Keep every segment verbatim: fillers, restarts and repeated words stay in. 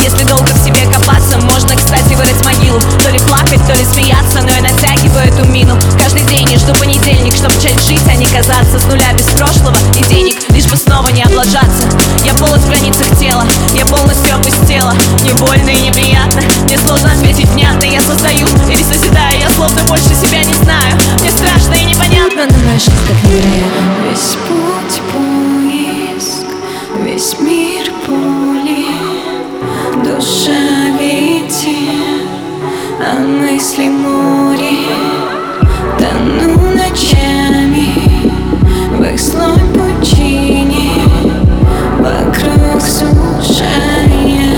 Если долго в себе копаться, можно, кстати, вырыть могилу. То ли плакать, то ли смеяться, но я натягиваю эту мину каждый день и жду понедельник, чтобы начать жить, а не казаться с нуля без прошлого и денег, лишь бы снова не облажаться. Я полон в границах тела, я полностью опустела. Мне больно и неприятно, мне сложно ответить внятно. Я создаю или созидаю, я словно больше себя не знаю. Мне страшно и непонятно, но знаешь, как невероятно. Весь путь поиск, весь мир поле, душа ветер, а мысли море. Тону ночами в их слой пучине, вокруг сушая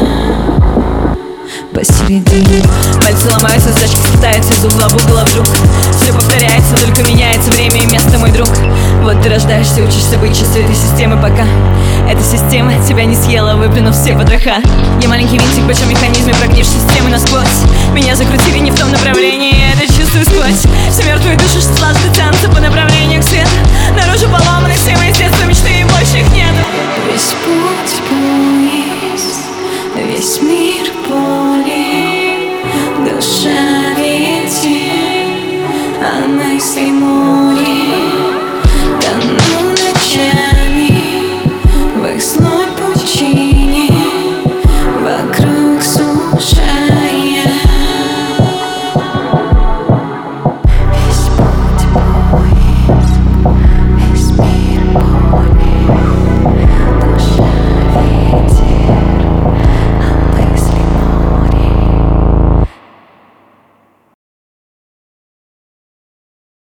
посередине. Пальцы ломаются, зажки слетаются из угла в угол, а вдруг все повторяется, только меняется время и место, мой друг. Вот ты рождаешься, учишься быть частью этой системы, пока эта система тебя не съела, выплюнув все потроха. Я маленький винтик в большом механизме, прогнившей системы насквозь. Меня закрутили не в том направлении, я это чувствую сквозь. Все мертвые души, что слаженно тянутся по направлению к свету. Наружу поломаны все мои с детства мечты.